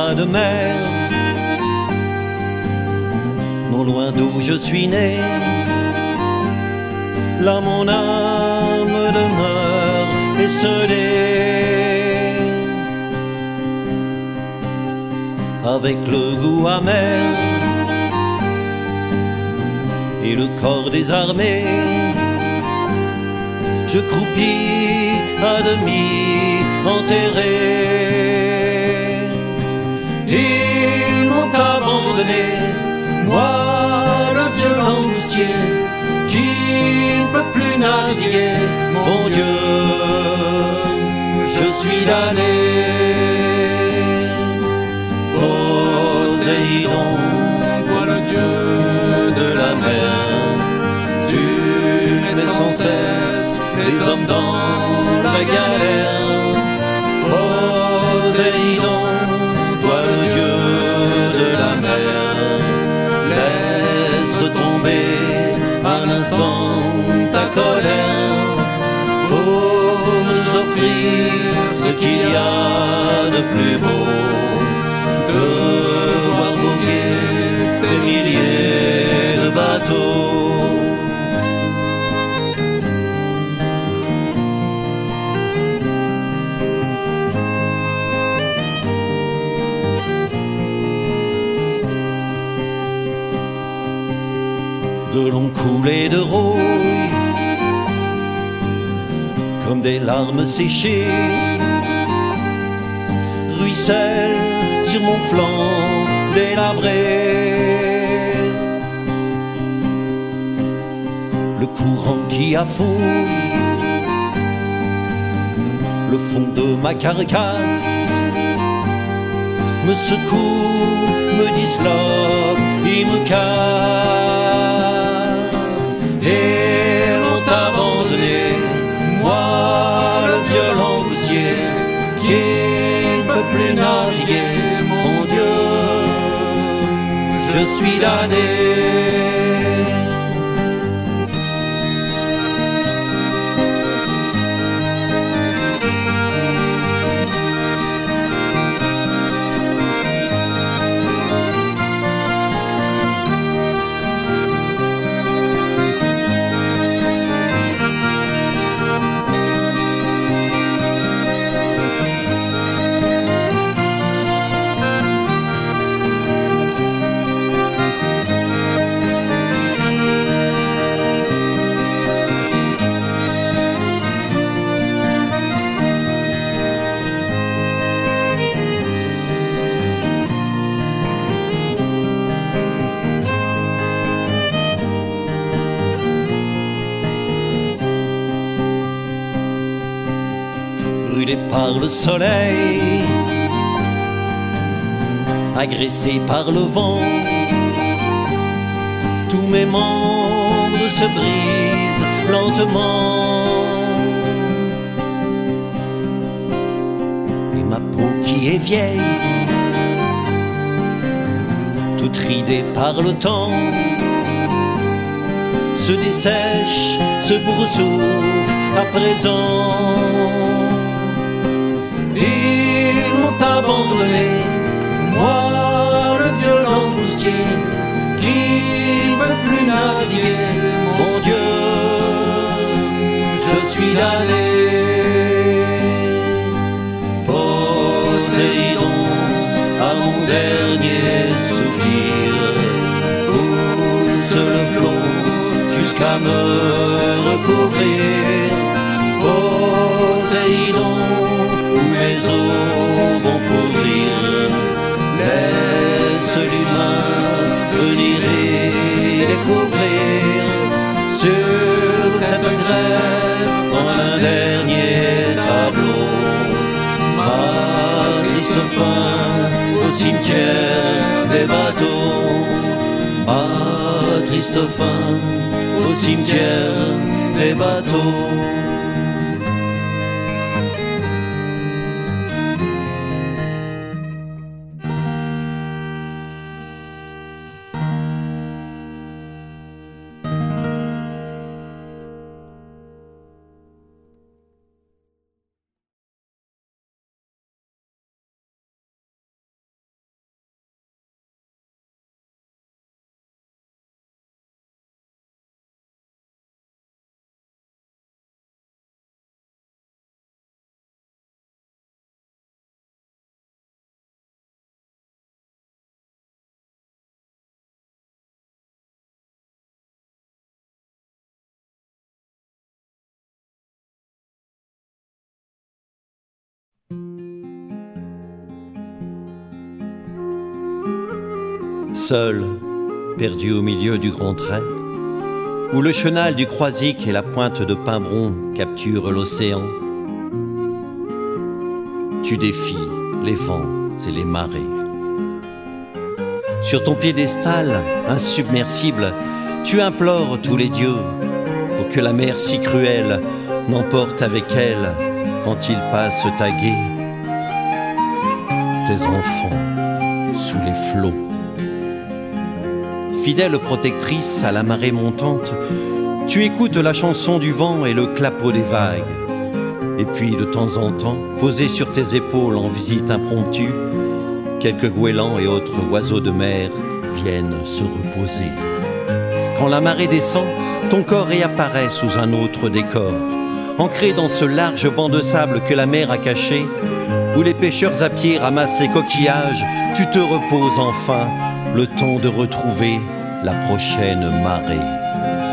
chemin de mer, non loin d'où je suis né. Là mon âme demeure esselée, avec le goût amer et le corps désarmé. Je croupis à demi enterré. Ils m'ont abandonné, moi le vieux langoustier, qui ne peut plus naviguer. Mon Dieu, je suis damné. Poséidon, toi le Dieu de la mer, tu mets sans cesse les hommes dans la galère. Poséidon, toi le Dieu de la mer, laisse retomber un instant ta colère, pour nous offrir ce qu'il y a de plus beau, de voir voguer ces milliers de bateaux. De longs coulées de rouille, comme des larmes séchées, ruissellent sur mon flanc délabré. Le courant qui affouille le fond de ma carcasse me secoue, me disloque, il me casse. Et m'ont abandonné, moi le vieux langoustier, qui ne peut plus naviguer. Mon Dieu, je suis damné. Brûlé par le soleil, agressé par le vent, tous mes membres se brisent lentement. Et ma peau qui est vieille, toute ridée par le temps, se dessèche, se boursoufle à présent. Ils m'ont abandonné, moi le vieux langoustier, qui ne veut plus naviguer. Mon Dieu, je suis damné. Poséidon, à mon dernier soupir, pousse le flot jusqu'à me recouvrir. Poséidon, où mes eaux vont pourrir, laisse l'humain venir et découvrir sur cette grève en un dernier tableau ma triste fin au cimetière des bateaux, ma triste fin au cimetière des bateaux. Seul, perdu au milieu du grand trait, où le chenal du Croisic et la pointe de Pimbron capturent l'océan, tu défies les vents et les marées. Sur ton piédestal, insubmersible, tu implores tous les dieux pour que la mer si cruelle n'emporte avec elle, quand ils passent tagués, tes enfants sous les flots. Fidèle protectrice à la marée montante, tu écoutes la chanson du vent et le clapot des vagues. Et puis de temps en temps, posés sur tes épaules en visite impromptue, quelques goélands et autres oiseaux de mer viennent se reposer. Quand la marée descend, ton corps réapparaît sous un autre décor, ancré dans ce large banc de sable que la mer a caché, où les pêcheurs à pied ramassent les coquillages. Tu te reposes enfin, le temps de retrouver la prochaine marée.